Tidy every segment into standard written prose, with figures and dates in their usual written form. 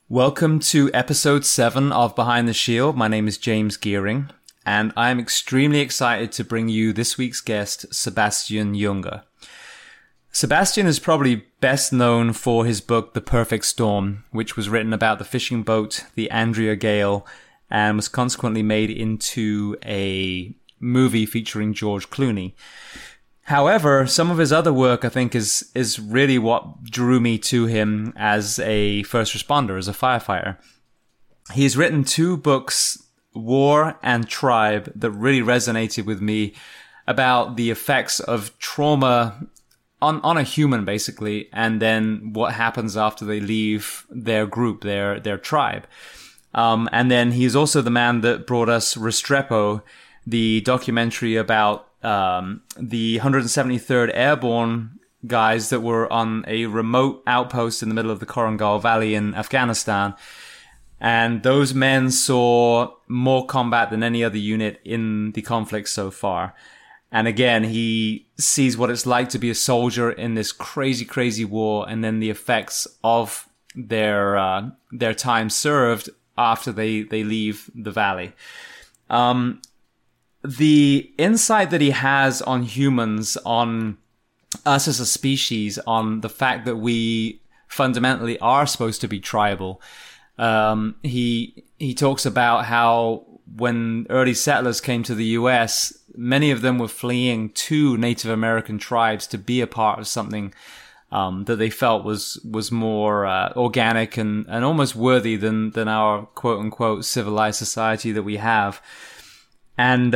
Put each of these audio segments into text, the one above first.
Welcome to episode 7 of Behind the Shield. My name is James Geering, and I'm extremely excited to bring you this week's guest, Sebastian Junger. Sebastian is probably best known for his book, The Perfect Storm, which was written about the fishing boat, the Andrea Gale, and was consequently made into a movie featuring George Clooney. However, some of his other work, I think, is really what drew me to him as a first responder, as a firefighter. He's written 2 books, War and Tribe, that really resonated with me about the effects of trauma on a human, basically, and then what happens after they leave their group, their tribe. And then he's also the man that brought us Restrepo, the documentary about the 173rd Airborne guys that were on a remote outpost in the middle of the Korangal Valley in Afghanistan. And those men saw more combat than any other unit in the conflict so far. And again, he sees what it's like to be a soldier in this crazy, crazy war, and then the effects of their time served after they leave the valley. The insight that he has on humans, on us as a species, on the fact that we fundamentally are supposed to be tribal. He talks about how when early settlers came to the US, many of them were fleeing to Native American tribes to be a part of something that they felt was more organic and almost worthy than our quote unquote civilized society that we have. And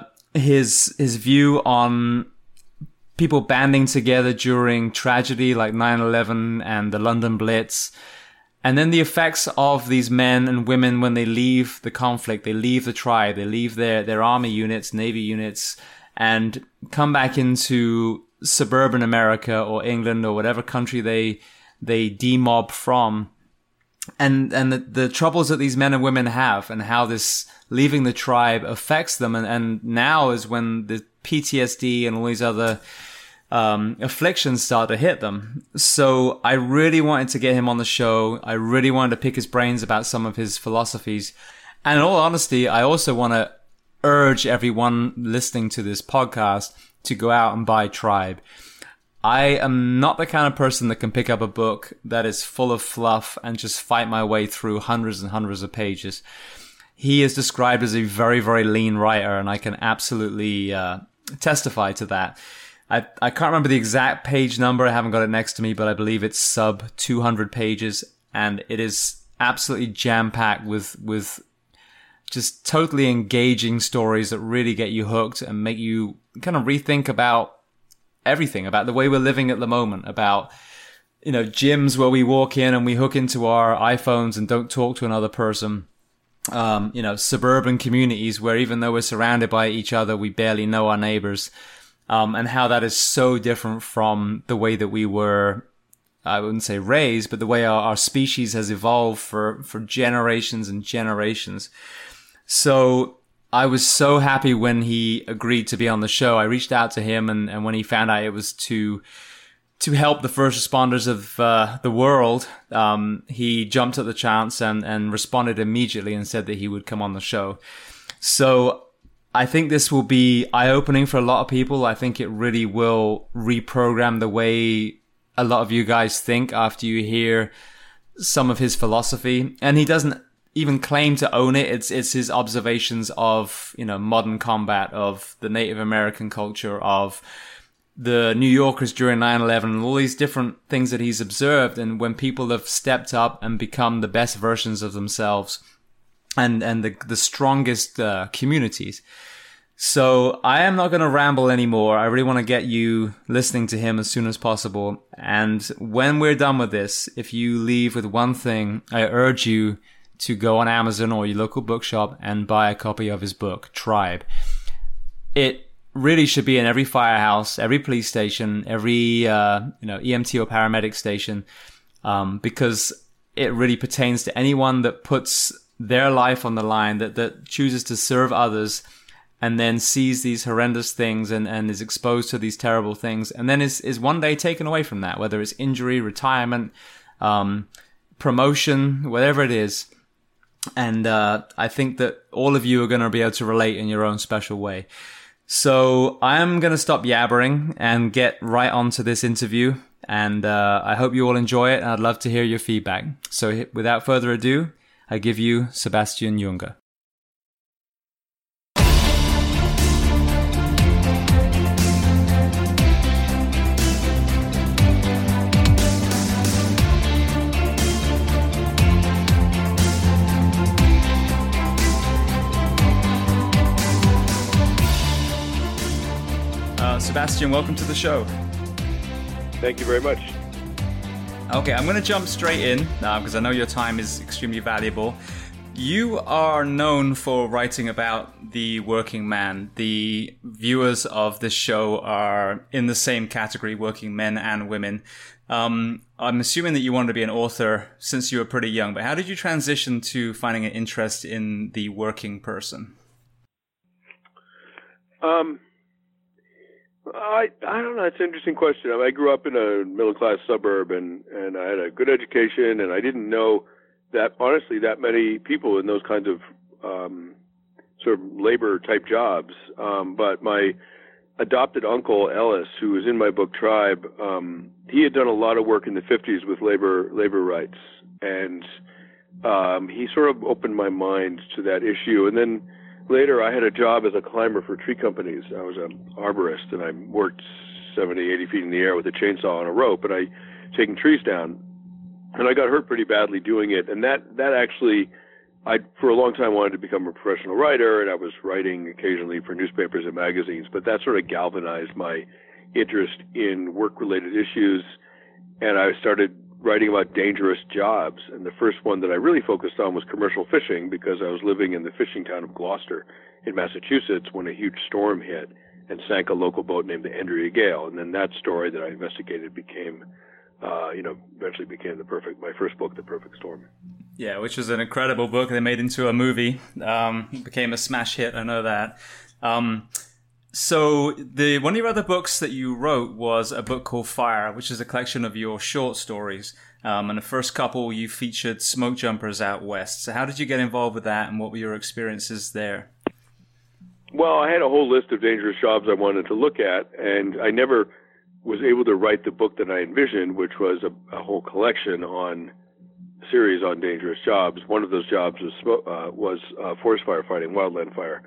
his view on people banding together during tragedy like 9/11 and the London Blitz, and then the effects of these men and women when they leave the conflict, they leave the tribe, they leave their army units, navy units, and come back into suburban America or England or whatever country they demob from. And the troubles that these men and women have, and how this leaving the tribe affects them. And now is when the PTSD and all these other afflictions start to hit them. So I really wanted to get him on the show. I really wanted to pick his brains about some of his philosophies. And in all honesty, I also want to urge everyone listening to this podcast to go out and buy Tribe. I am not the kind of person that can pick up a book that is full of fluff and just fight my way through hundreds and hundreds of pages. He is described as a very, very lean writer, and I can absolutely testify to that. I can't remember the exact page number. I haven't got it next to me, but I believe it's sub 200 pages, and it is absolutely jam-packed with just totally engaging stories that really get you hooked and make you kind of rethink about everything, about the way we're living at the moment, about, gyms where we walk in and we hook into our iPhones and don't talk to another person. Suburban communities where even though we're surrounded by each other, we barely know our neighbors. And how that is so different from the way that we were, I wouldn't say raised, but the way our species has evolved for generations and generations. So I was so happy when he agreed to be on the show. I reached out to him, and when he found out it was to help the first responders of the world, he jumped at the chance and responded immediately and said that he would come on the show. So I think this will be eye-opening for a lot of people. I think it really will reprogram the way a lot of you guys think after you hear some of his philosophy. And he doesn't even claim to own it. It's his observations of, modern combat, of the Native American culture, of the New Yorkers during 9/11, and all these different things that he's observed. And when people have stepped up and become the best versions of themselves and the strongest communities. So I am not going to ramble anymore. I really want to get you listening to him as soon as possible. And when we're done with this, if you leave with one thing, I urge you to go on Amazon or your local bookshop and buy a copy of his book, Tribe. It really should be in every firehouse, every police station, every EMT or paramedic station, because it really pertains to anyone that puts their life on the line, that chooses to serve others, and then sees these horrendous things and is exposed to these terrible things, and then is one day taken away from that, whether it's injury, retirement, promotion, whatever it is. And I think that all of you are going to be able to relate in your own special way. So I'm going to stop yabbering and get right onto this interview. And I hope you all enjoy it. And I'd love to hear your feedback. So without further ado, I give you Sebastian Junger. Sebastian, welcome to the show. Thank you very much. Okay, I'm going to jump straight in because I know your time is extremely valuable. You are known for writing about the working man. The viewers of this show are in the same category, working men and women. I'm assuming that you wanted to be an author since you were pretty young, but how did you transition to finding an interest in the working person? I don't know. It's an interesting question. I grew up in a middle-class suburb, and I had a good education, and I didn't know that, honestly, that many people in those kinds of sort of labor-type jobs. But my adopted uncle, Ellis, who was in my book Tribe, he had done a lot of work in the 50s with labor rights, and he sort of opened my mind to that issue. And then later, I had a job as a climber for tree companies. I was an arborist, and I worked 70, 80 feet in the air with a chainsaw and a rope, and I taking trees down. And I got hurt pretty badly doing it. And that actually, I for a long time wanted to become a professional writer, and I was writing occasionally for newspapers and magazines. But that sort of galvanized my interest in work-related issues, and I started writing about dangerous jobs. And the first one that I really focused on was commercial fishing, because I was living in the fishing town of Gloucester in Massachusetts when a huge storm hit and sank a local boat named the Andrea Gale. And then that story that I investigated became, eventually became my first book, The Perfect Storm. Yeah, which was an incredible book. They made into a movie. It became a smash hit. I know that. So one of your other books that you wrote was a book called Fire, which is a collection of your short stories. And the first couple, you featured smoke jumpers out west. So how did you get involved with that, and what were your experiences there? Well, I had a whole list of dangerous jobs I wanted to look at, and I never was able to write the book that I envisioned, which was a whole collection series on dangerous jobs. One of those jobs was forest firefighting, wildland fire.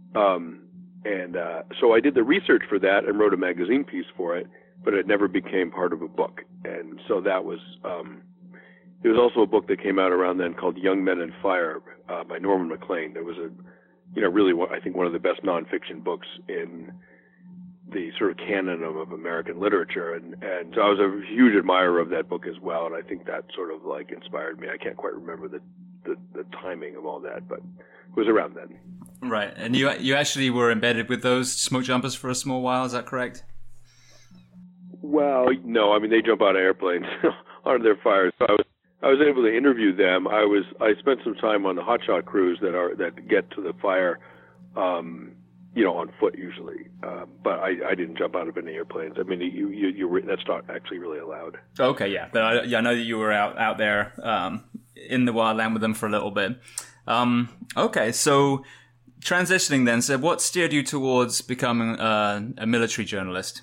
So I did the research for that and wrote a magazine piece for it, but it never became part of a book. And so that was, there was also a book that came out around then called Young Men and Fire, by Norman MacLean. There was really, I think, one of the best nonfiction books in the sort of canon of American literature. And so I was a huge admirer of that book as well. And I think that sort of like inspired me. I can't quite remember the timing of all that, but it was around then. Right. And you actually were embedded with those smoke jumpers for a small while, is that correct? Well, no. I mean, they jump out of airplanes on their fires. So I was able to interview them. I spent some time on the hotshot crews that get to the fire, on foot usually. But I didn't jump out of any airplanes. I mean, that's not actually really allowed. Okay, yeah. But I know that you were out there in the wildland with them for a little bit. Okay, so transitioning then, so what steered you towards becoming a military journalist?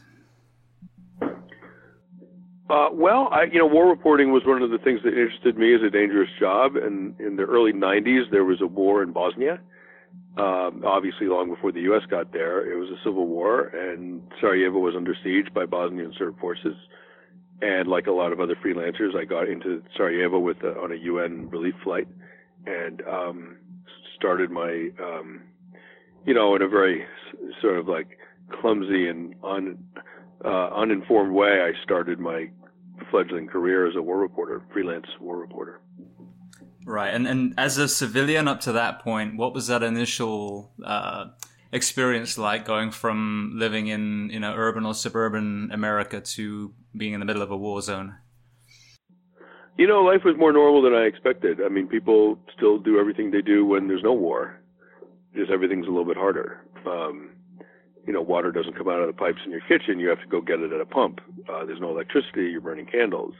War reporting was one of the things that interested me as a dangerous job. And in the early 90s, there was a war in Bosnia. Obviously, long before the U.S. got there, it was a civil war, and Sarajevo was under siege by Bosnian Serb forces. And like a lot of other freelancers, I got into Sarajevo on a UN relief flight, and started my, in a very sort of like clumsy and uninformed way, I started my fledgling career as a war reporter, freelance war reporter. Right. And as a civilian up to that point, what was that initial experience like, going from living in urban or suburban America to being in the middle of a war zone? Life was more normal than I expected. I mean, people still do everything they do when there's no war. Just everything's a little bit harder. Water doesn't come out of the pipes in your kitchen. You have to go get it at a pump. There's no electricity. You're burning candles.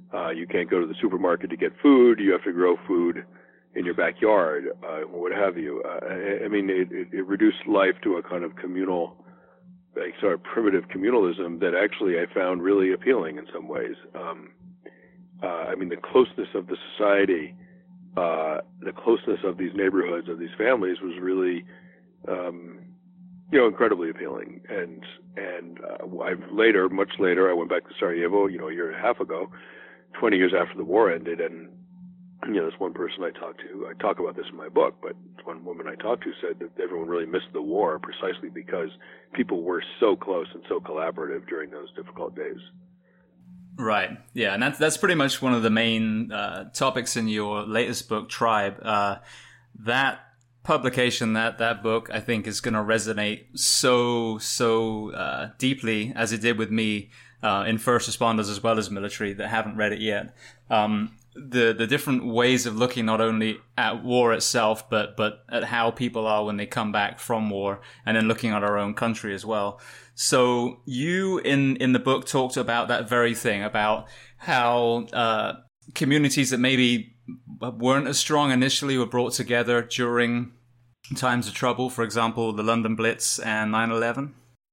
You can't go to the supermarket to get food. You have to grow food in your backyard, what have you. I mean, it reduced life to a kind of communal, like sort of primitive communalism that actually I found really appealing in some ways. I mean, the closeness of the society, the closeness of these neighborhoods, of these families was really, incredibly appealing. And much later, I went back to Sarajevo, a year and a half ago, 20 years after the war ended, and this one person I talked to, I talk about this in my book, but one woman I talked to said that everyone really missed the war precisely because people were so close and so collaborative during those difficult days. Right. Yeah, and that's pretty much one of the main topics in your latest book, Tribe. That publication, that book, I think is going to resonate so deeply as it did with me in first responders as well as military that haven't read it yet. The different ways of looking not only at war itself, but at how people are when they come back from war, and then looking at our own country as well. So you in the book talked about that very thing, about how communities that maybe weren't as strong initially were brought together during times of trouble, for example, the London Blitz and 9/11.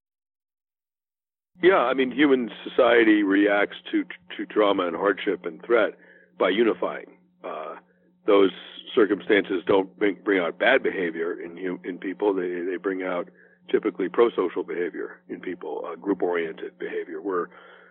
Yeah, I mean, human society reacts to trauma and hardship and threat by unifying. Those circumstances don't bring out bad behavior in people. They bring out typically pro-social behavior in people, group-oriented behavior. We're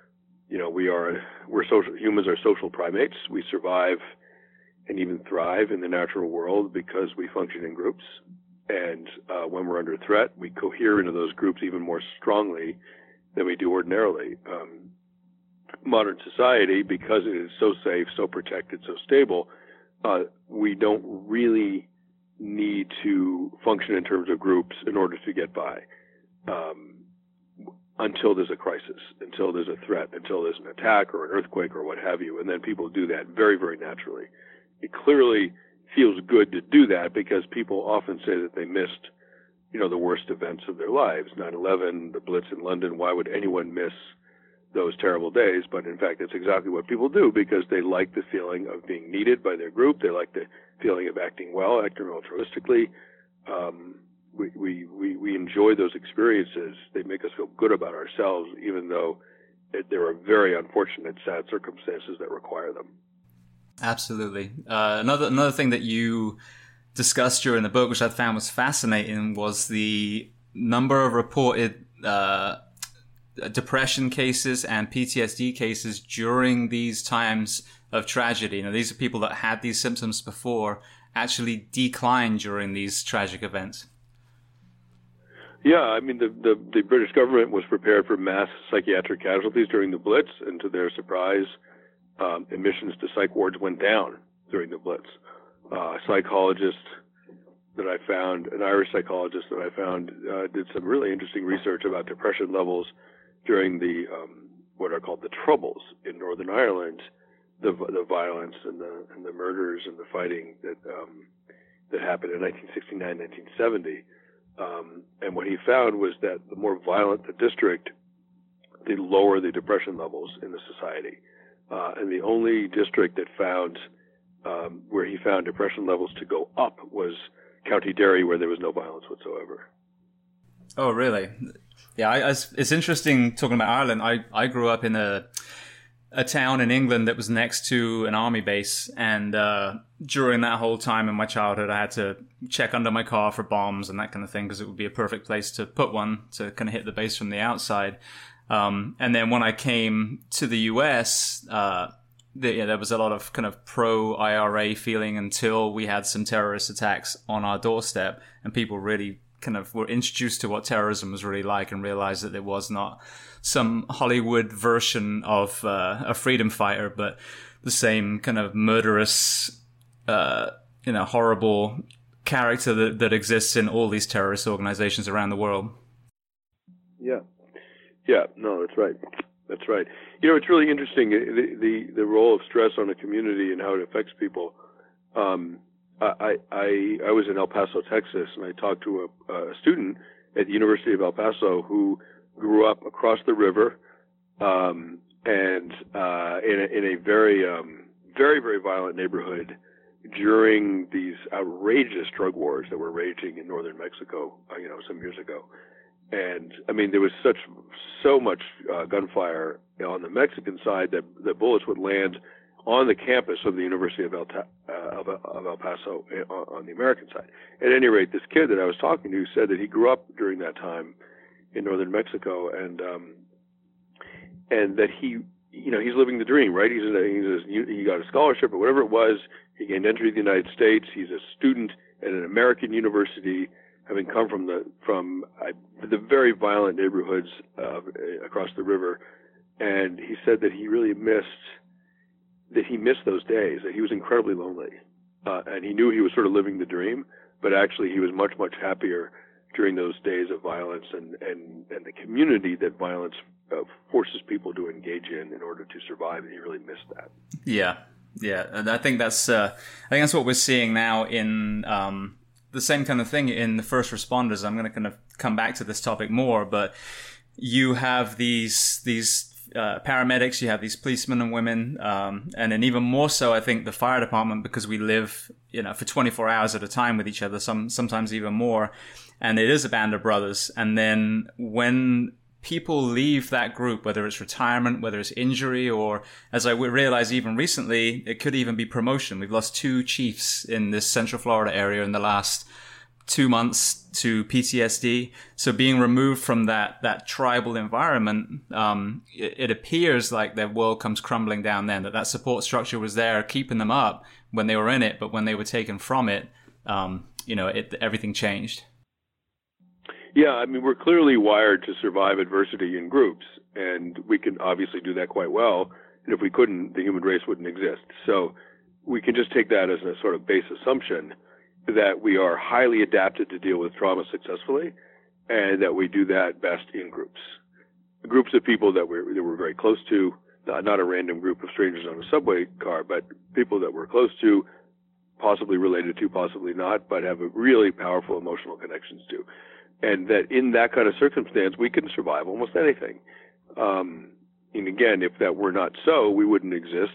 social. Humans are social primates. We survive and even thrive in the natural world because we function in groups. And when we're under threat, we cohere into those groups even more strongly than we do ordinarily. Modern society, because it is so safe, so protected, so stable, we don't really need to function in terms of groups in order to get by until there's a crisis, until there's a threat, until there's an attack or an earthquake or what have you. And then people do that very, very naturally. It clearly feels good to do that because people often say that they missed, the worst events of their lives. 9/11, the Blitz in London. Why would anyone miss those terrible days? But in fact, it's exactly what people do because they like the feeling of being needed by their group. They like the feeling of acting well, acting altruistically. We enjoy those experiences. They make us feel good about ourselves, even though there are very unfortunate, sad circumstances that require them. Absolutely. Another thing that you discussed during the book, which I found was fascinating, was the number of reported depression cases and PTSD cases during these times of tragedy. These are people that had these symptoms before, actually declined during these tragic events. Yeah, I mean, the British government was prepared for mass psychiatric casualties during the Blitz, and to their surprise, admissions to psych wards went down during the Blitz. A psychologist that I found, an Irish psychologist that I found, did some really interesting research about depression levels during the what are called the Troubles in Northern Ireland, the violence and the murders and the fighting that happened in 1969, 1970. And what he found was that the more violent the district, the lower the depression levels in the society. And the only district that found where he found depression levels to go up was County Derry, where there was no violence whatsoever. Oh, really? Yeah, it's interesting talking about Ireland. I grew up in a town in England that was next to an army base, and during that whole time in my childhood, I had to check under my car for bombs and that kind of thing because it would be a perfect place to put one to kind of hit the base from the outside. And then when I came to the US, there was a lot of kind of pro-IRA feeling until we had some terrorist attacks on our doorstep, and people really kind of were introduced to what terrorism was really like and realized that it was not some Hollywood version of a freedom fighter, but the same kind of murderous, horrible character that exists in all these terrorist organizations around the world. Yeah, no, that's right. That's right. It's really interesting, the role of stress on a community and how it affects people. I was in El Paso, Texas, and I talked to a student at the University of El Paso who grew up across the river and in a very, very violent neighborhood during these outrageous drug wars that were raging in northern Mexico, some years ago. And I mean, there was so much gunfire on the Mexican side that the bullets would land on the campus of the University of El Paso on the American side. At any rate, this kid that I was talking to said that he grew up during that time in northern Mexico, and that he's living the dream, right? He got a scholarship or whatever it was. He gained entry to the United States. He's a student at an American university, having come from the very violent neighborhoods across the river. And he said that he really missed those days, that he was incredibly lonely. And he knew he was sort of living the dream, but actually he was much, much happier during those days of violence and the community that violence forces people to engage in order to survive. And he really missed that. Yeah. And I think that's what we're seeing now in the same kind of thing in the first responders. I'm going to kind of come back to this topic more, but you have these paramedics, you have these policemen and women, and then even more so, I think the fire department, because we live, for 24 hours at a time with each other, sometimes even more, and it is a band of brothers. And then when people leave that group, whether it's retirement, whether it's injury, or as I realized even recently, it could even be promotion. We've lost 2 chiefs in this Central Florida area in the last 2 months to PTSD. So being removed from that tribal environment, it appears like their world comes crumbling down then, that support structure was there keeping them up when they were in it, but when they were taken from it, everything changed. Yeah, I mean, we're clearly wired to survive adversity in groups, and we can obviously do that quite well. And if we couldn't, the human race wouldn't exist. So we can just take that as a sort of base assumption that we are highly adapted to deal with trauma successfully, and that we do that best in groups. Groups of people that we're very close to, not a random group of strangers on a subway car, but people that we're close to, possibly related to, possibly not, but have a really powerful emotional connections to. And that in that kind of circumstance, we can survive almost anything. And again, if that were not so, we wouldn't exist.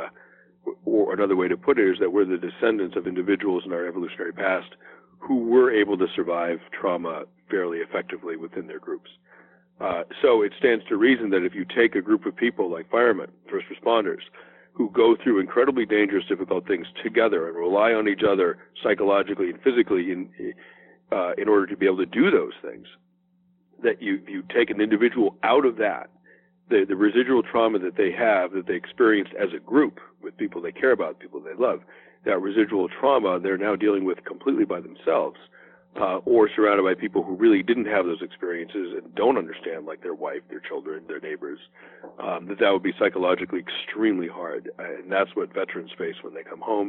Or another way to put it is that we're the descendants of individuals in our evolutionary past who were able to survive trauma fairly effectively within their groups. So it stands to reason that if you take a group of people like firemen, first responders, who go through incredibly dangerous, difficult things together and rely on each other psychologically and physically in order to be able to do those things, that you take an individual out of that, the residual trauma that they have, that they experienced as a group with people they care about, people they love, that residual trauma they're now dealing with completely by themselves, or surrounded by people who really didn't have those experiences and don't understand, like their wife, their children, their neighbors, that would be psychologically extremely hard. And that's what veterans face when they come home.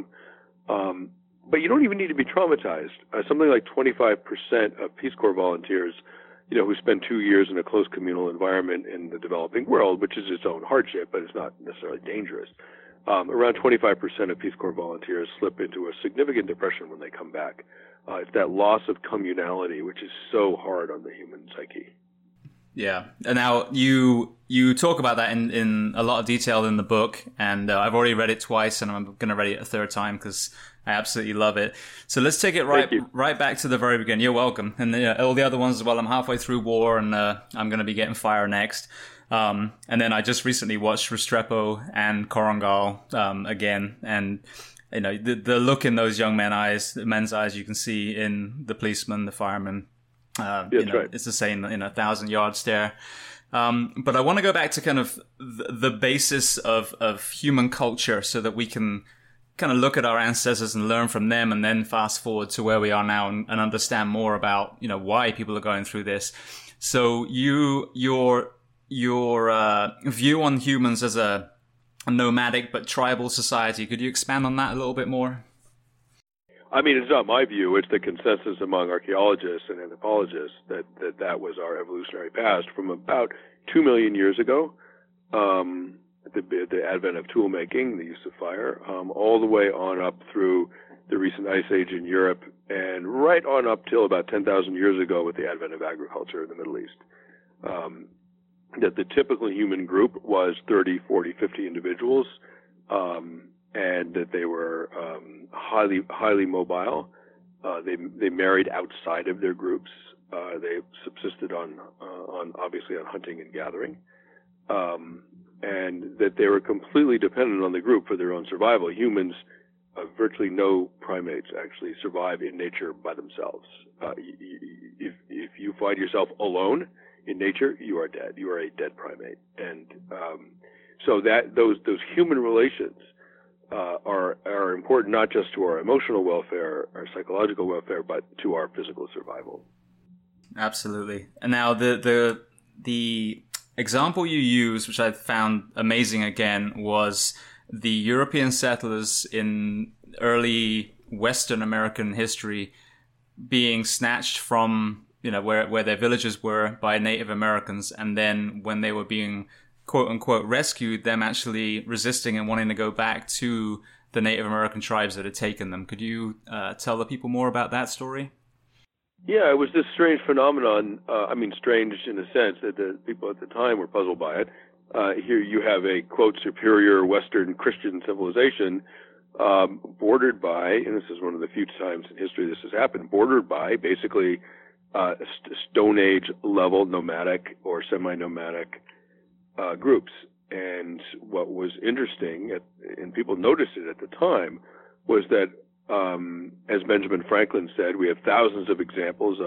But you don't even need to be traumatized. Something like 25% of Peace Corps volunteers, who spend 2 years in a close communal environment in the developing world, which is its own hardship, but it's not necessarily dangerous. Around 25% of Peace Corps volunteers slip into a significant depression when they come back. It's that loss of communality, which is so hard on the human psyche. Yeah. And now you talk about that in a lot of detail in the book, and I've already read it twice, and I'm going to read it a third time because I absolutely love it. So let's take it right back to the very beginning. You're welcome. And all the other ones as well. I'm halfway through War, and I'm going to be getting Fire next. And then I just recently watched Restrepo and Korangal again, and the look in those young men's eyes, you can see in the policeman, the fireman. Right. It's the same, 1,000-yard stare. But I want to go back to kind of the basis of human culture, so that we can kind of look at our ancestors and learn from them, and then fast forward to where we are now and understand more about, why people are going through this. So your view on humans as a nomadic but tribal society, could you expand on that a little bit more? I mean, it's not my view. It's the consensus among archaeologists and anthropologists that was our evolutionary past from about 2 million years ago, the advent of tool making, the use of fire, all the way on up through the recent ice age in Europe, and right on up till about 10,000 years ago with the advent of agriculture in the Middle East. that the typical human group was 30, 40, 50 individuals, and that they were highly mobile. They married outside of their groups. They subsisted on obviously on hunting and gathering, and that they were completely dependent on the group for their own survival. Humans, virtually no primates actually survive in nature by themselves. If you find yourself alone in nature, you are dead. You are a dead primate, and so that those human relations are important not just to our emotional welfare, our psychological welfare, but to our physical survival. Absolutely. And now the example you use, which I found amazing again, was the European settlers in early Western American history being snatched from, where their villages were by Native Americans, and then when they were being quote unquote rescued, them actually resisting and wanting to go back to the Native American tribes that had taken them. Could you tell the people more about that story? Yeah, it was this strange phenomenon. Strange in the sense that the people at the time were puzzled by it. Here you have a, quote, superior Western Christian civilization bordered by, and this is one of the few times in history this has happened, bordered by basically Stone Age level nomadic or semi-nomadic groups. And what was interesting, and people noticed it at the time, was that as Benjamin Franklin said, we have thousands of examples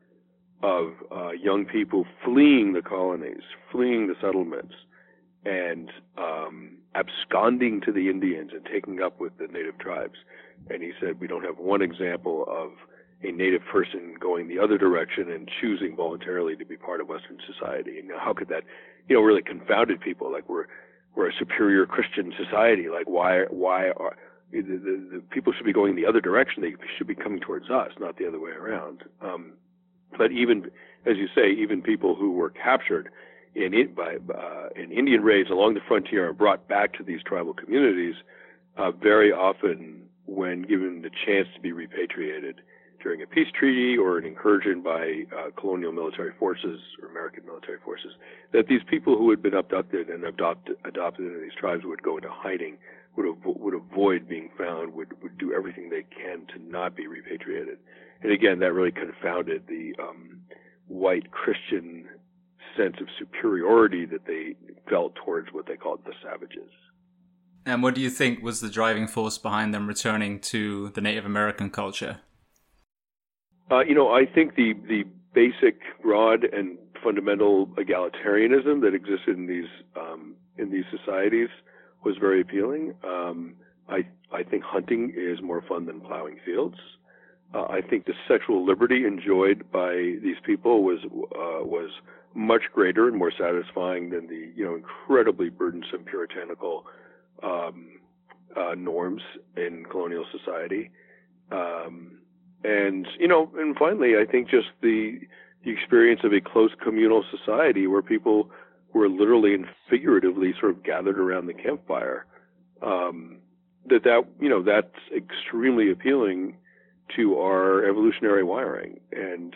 of young people fleeing the colonies, fleeing the settlements, and absconding to the Indians and taking up with the native tribes. And he said we don't have one example of a native person going the other direction and choosing voluntarily to be part of Western society. And how could that, really confounded people? Like we're a superior Christian society. Like why are the people should be going the other direction? They should be coming towards us, not the other way around. But even, as you say, even people who were captured in Indian raids along the frontier and brought back to these tribal communities, very often, when given the chance to be repatriated during a peace treaty or an incursion by colonial military forces or American military forces, that these people who had been abducted and adopted into these tribes would go into hiding, would avoid being found, would do everything they can to not be repatriated. And again, that really confounded the white Christian sense of superiority that they felt towards what they called the savages. And what do you think was the driving force behind them returning to the Native American culture? I think the basic, broad, and fundamental egalitarianism that existed in these societies was very appealing. I think hunting is more fun than plowing fields. I think the sexual liberty enjoyed by these people was much greater and more satisfying than the incredibly burdensome puritanical norms in colonial society. And finally, I think just the experience of a close communal society where people were literally and figuratively sort of gathered around the campfire, that's extremely appealing to our evolutionary wiring. And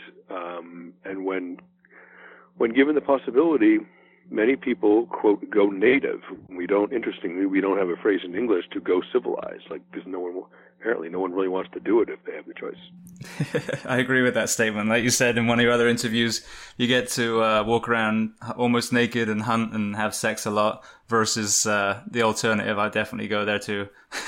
when given the possibility, many people, quote, go native. Interestingly, we don't have a phrase in English to go civilized, because apparently no one really wants to do it if they have the choice. I agree with that statement. Like you said in one of your other interviews, you get to walk around almost naked and hunt and have sex a lot versus the alternative. I definitely go there too.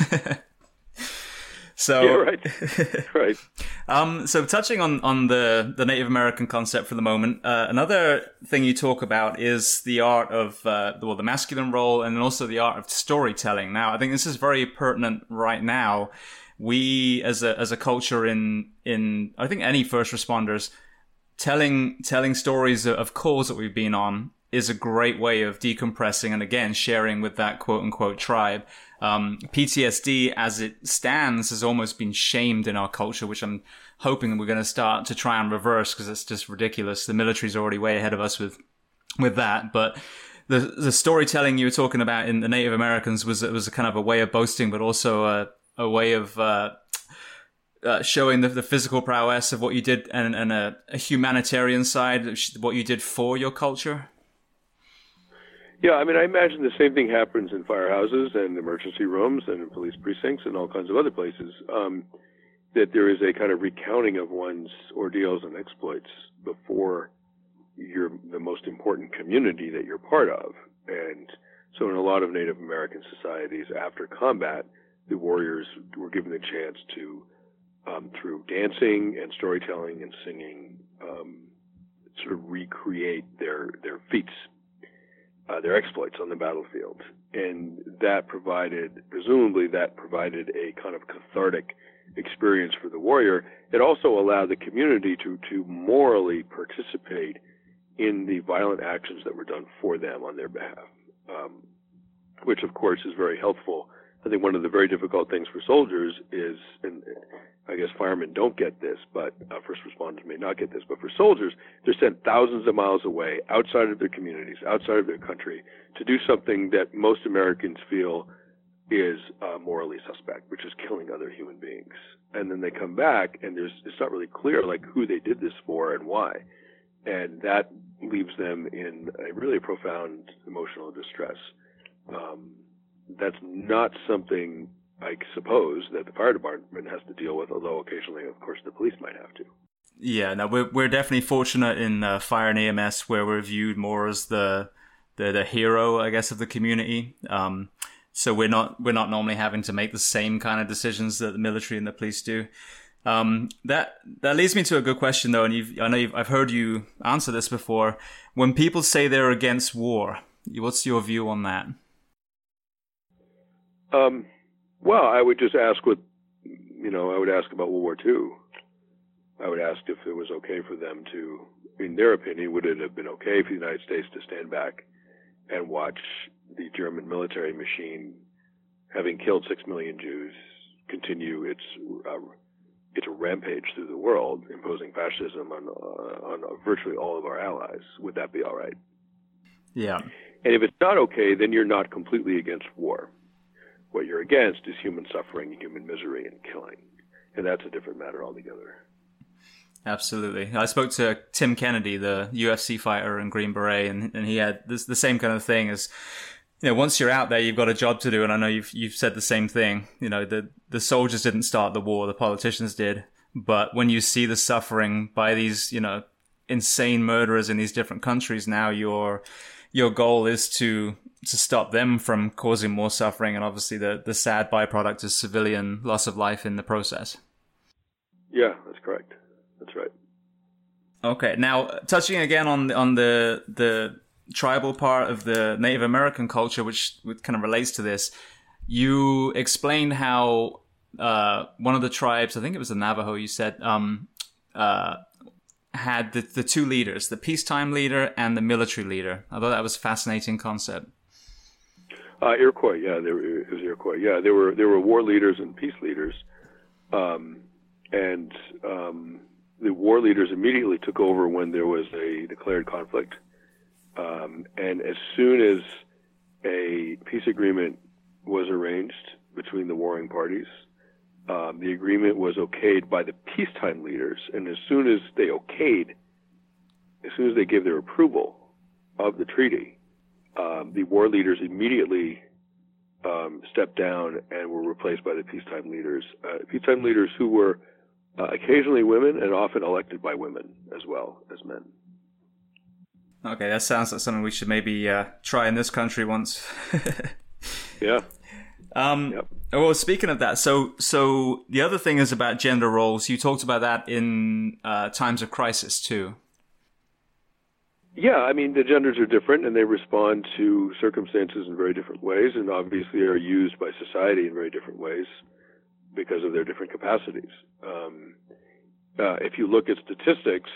So, yeah, right. So touching on the Native American concept for the moment, another thing you talk about is the art of, the masculine role and also the art of storytelling. Now, I think this is very pertinent right now. We, as a culture in I think any first responders, telling stories of calls that we've been on is a great way of decompressing and again sharing with that quote unquote tribe. PTSD as it stands has almost been shamed in our culture, which I'm hoping we're going to start to try and reverse because it's just ridiculous. The military's already way ahead of us with that. But the storytelling you were talking about in the Native Americans was a kind of a way of boasting, but also a way of showing the physical prowess of what you did and a humanitarian side, what you did for your culture. Yeah, I mean, I imagine the same thing happens in firehouses and emergency rooms and in police precincts and all kinds of other places. That there is a kind of recounting of one's ordeals and exploits before you're the most important community that you're part of. And so in a lot of Native American societies, after combat, the warriors were given the chance to, through dancing and storytelling and singing, sort of recreate their feats, their exploits on the battlefield. And that presumably provided a kind of cathartic experience for the warrior. It also allowed the community to morally participate in the violent actions that were done for them on their behalf, which of course is very helpful. I think one of the very difficult things for soldiers is, and I guess firemen don't get this, but first responders may not get this, but for soldiers, they're sent thousands of miles away, outside of their communities, outside of their country, to do something that most Americans feel is morally suspect, which is killing other human beings. And then they come back, and it's not really clear like who they did this for and why. And that leaves them in a really profound emotional distress. That's not something, I suppose, that the fire department has to deal with, although occasionally, of course, the police might have to. Yeah, no, we're definitely fortunate in fire and EMS where we're viewed more as the hero, I guess, of the community. So we're not normally having to make the same kind of decisions that the military and the police do. That leads me to a good question though, and I've heard you answer this before. When people say they're against war, what's your view on that? Well, I would just ask I would ask about World War II. I would ask if it was okay for them to, in their opinion, would it have been okay for the United States to stand back and watch the German military machine, having killed 6 million Jews, continue its rampage through the world, imposing fascism on virtually all of our allies? Would that be all right? Yeah. And if it's not okay, then you're not completely against war. What you're against is human suffering, human misery, and killing. And that's a different matter altogether. Absolutely. I spoke to Tim Kennedy, the UFC fighter in Green Beret, and he had the same kind of thing as, once you're out there, you've got a job to do. And I know you've said the same thing. The soldiers didn't start the war, the politicians did. But when you see the suffering by these, insane murderers in these different countries, now your goal is to stop them from causing more suffering, and obviously the sad byproduct is civilian loss of life in the process. Yeah, that's correct. That's right. Okay, now touching again on the tribal part of the Native American culture, which kind of relates to this, you explained how one of the tribes, I think it was the Navajo, you said, had the two leaders, the peacetime leader and the military leader. I thought that was a fascinating concept. Iroquois, yeah, it was Iroquois. Yeah, there were war leaders and peace leaders, and the war leaders immediately took over when there was a declared conflict, and as soon as a peace agreement was arranged between the warring parties, the agreement was okayed by the peacetime leaders, and as soon as they gave their approval of the treaty, the war leaders immediately stepped down and were replaced by the peacetime leaders. Peacetime leaders who were occasionally women and often elected by women as well as men. Okay, that sounds like something we should maybe try in this country once. Yeah. Yep. Well, speaking of that, so the other thing is about gender roles. You talked about that in times of crisis too. Yeah, I mean, the genders are different and they respond to circumstances in very different ways, and obviously are used by society in very different ways because of their different capacities. If you look at statistics,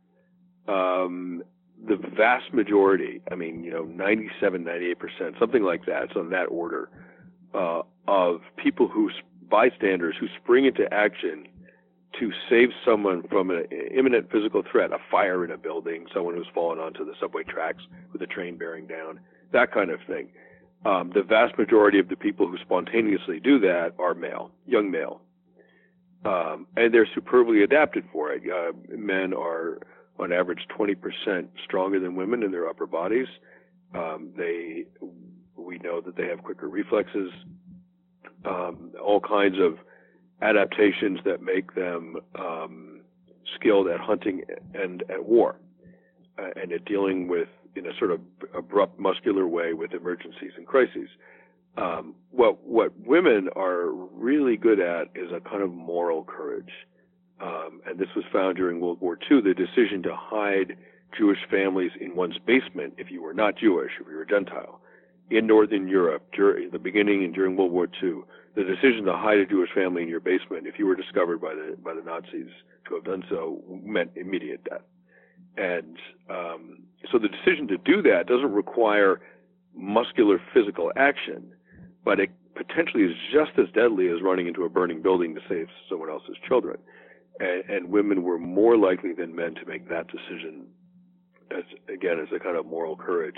the vast majority, 97, 98%, something like that, it's on that order, of people bystanders who spring into action to save someone from an imminent physical threat, a fire in a building, someone who's fallen onto the subway tracks with a train bearing down, that kind of thing. The vast majority of the people who spontaneously do that are male, young male. And they're superbly adapted for it. Men are, on average, 20% stronger than women in their upper bodies. We know that they have quicker reflexes, all kinds of adaptations that make them skilled at hunting and at war, and at dealing with, in a sort of abrupt, muscular way, with emergencies and crises. What women are really good at is a kind of moral courage. And this was found during World War II, the decision to hide Jewish families in one's basement if you were not Jewish, if you were Gentile. In Northern Europe, during the beginning and during World War II, the decision to hide a Jewish family in your basement, if you were discovered by the Nazis to have done so, meant immediate death. And so the decision to do that doesn't require muscular physical action, but it potentially is just as deadly as running into a burning building to save someone else's children. And women were more likely than men to make that decision, as a kind of moral courage.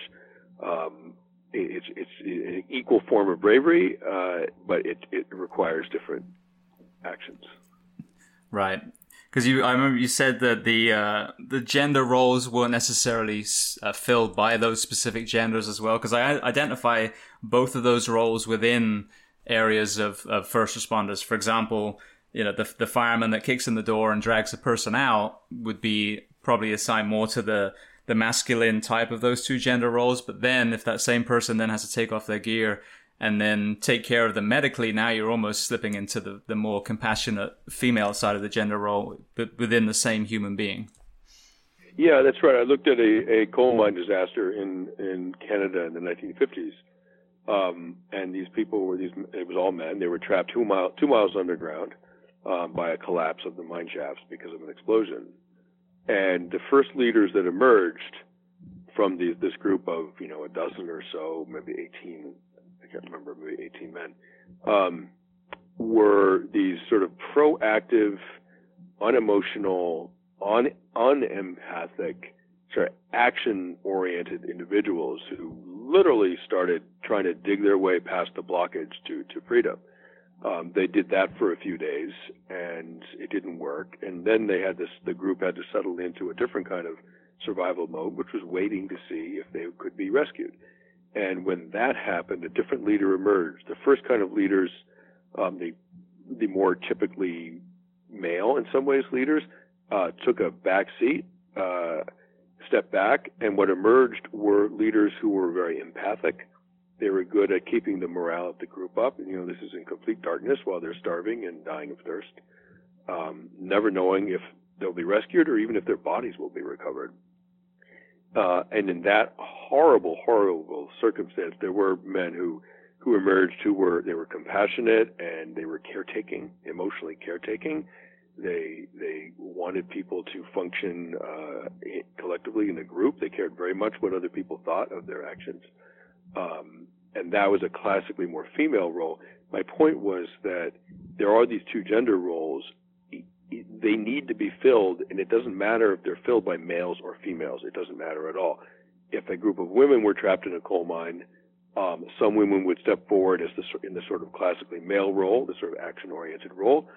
It's an equal form of bravery, but it requires different actions. Right. Because I remember you said that the gender roles weren't necessarily filled by those specific genders as well. Because I identify both of those roles within areas of first responders. For example, the fireman that kicks in the door and drags a person out would be probably assigned more to the masculine type of those two gender roles. But then if that same person then has to take off their gear and then take care of them medically, now you're almost slipping into the more compassionate female side of the gender role, but within the same human being. Yeah, that's right. I looked at a coal mine disaster in Canada in the 1950s. And these people it was all men. They were trapped 2 miles underground by a collapse of the mine shafts because of an explosion. And the first leaders that emerged from this group of, a dozen or so, maybe 18, I can't remember, maybe 18 men, were these sort of proactive, unemotional, unempathic, sort of action-oriented individuals who literally started trying to dig their way past the blockage to freedom. They did that for a few days, and it didn't work. And then the group had to settle into a different kind of survival mode, which was waiting to see if they could be rescued. And when that happened, a different leader emerged. The first kind of leaders, the more typically male in some ways leaders, took a back seat, stepped back, and what emerged were leaders who were very empathic. They were good at keeping the morale of the group up. And, this is in complete darkness while they're starving and dying of thirst, never knowing if they'll be rescued or even if their bodies will be recovered. And in that horrible, horrible circumstance, there were men who emerged they were compassionate and they were caretaking, emotionally caretaking. They wanted people to function collectively in a group. They cared very much what other people thought of their actions. And that was a classically more female role. My point was that there are these two gender roles. They need to be filled, and it doesn't matter if they're filled by males or females. It doesn't matter at all. If a group of women were trapped in a coal mine, some women would step forward in the sort of classically male role, the sort of action-oriented role,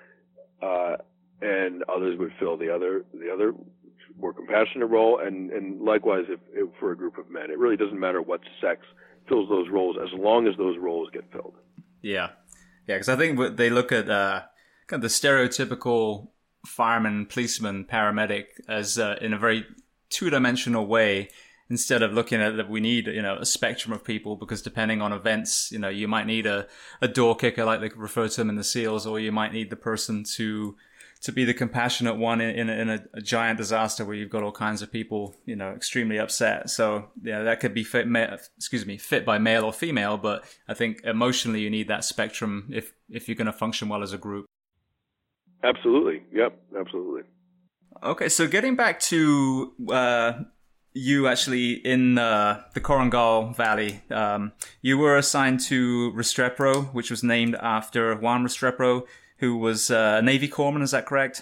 and others would fill the other more compassionate role. And likewise, if for a group of men, it really doesn't matter what sex fills those roles as long as those roles get filled. Yeah, because I think they look at kind of the stereotypical fireman, policeman, paramedic as in a very two-dimensional way, instead of looking at that we need a spectrum of people, because depending on events, you might need a door kicker, like they refer to them in the SEALs, or you might need the person to be the compassionate one in a giant disaster where you've got all kinds of people, extremely upset. So yeah, that could be fit by male or female, but I think emotionally you need that spectrum if you're going to function well as a group. Absolutely. Yep. Absolutely. Okay. So getting back to, you actually in the Korengal Valley, you were assigned to Restrepo, which was named after Juan Restrepo, who was a Navy corpsman. Is that correct?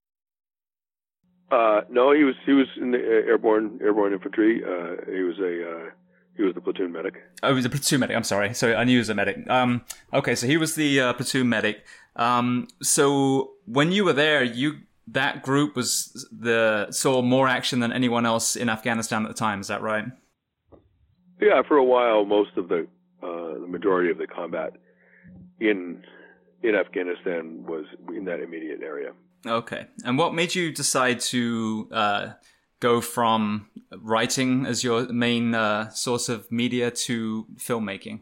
No, he was in the airborne infantry. He was the platoon medic. Oh, he was a platoon medic. I'm sorry. I knew he was a medic. Okay, so he was the platoon medic. So when you were there, that group saw more action than anyone else in Afghanistan at the time. Is that right? Yeah, for a while, most of the majority of the combat in Afghanistan was in that immediate area. Okay. And what made you decide to go from writing as your main source of media to filmmaking?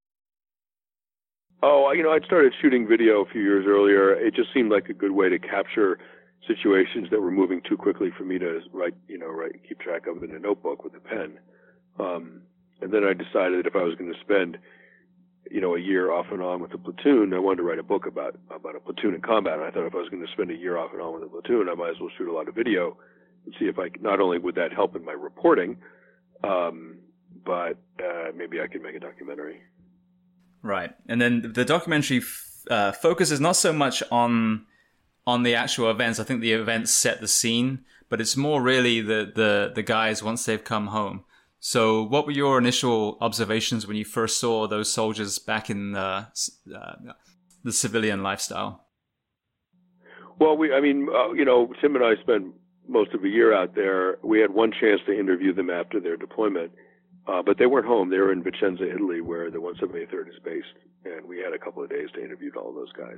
Oh, I'd started shooting video a few years earlier. It just seemed like a good way to capture situations that were moving too quickly for me to keep track of in a notebook with a pen. And then I decided if I was going to spend, a year off and on with a platoon, I wanted to write a book about a platoon in combat. And I thought if I was going to spend a year off and on with a platoon, I might as well shoot a lot of video and see if not only would that help in my reporting, but maybe I could make a documentary. Right. And then the documentary focuses not so much on the actual events. I think the events set the scene, but it's more really the guys once they've come home. So what were your initial observations when you first saw those soldiers back in the civilian lifestyle? Well, Tim and I spent most of a year out there. We had one chance to interview them after their deployment, but they weren't home. They were in Vicenza, Italy, where the 173rd is based, and we had a couple of days to interview all those guys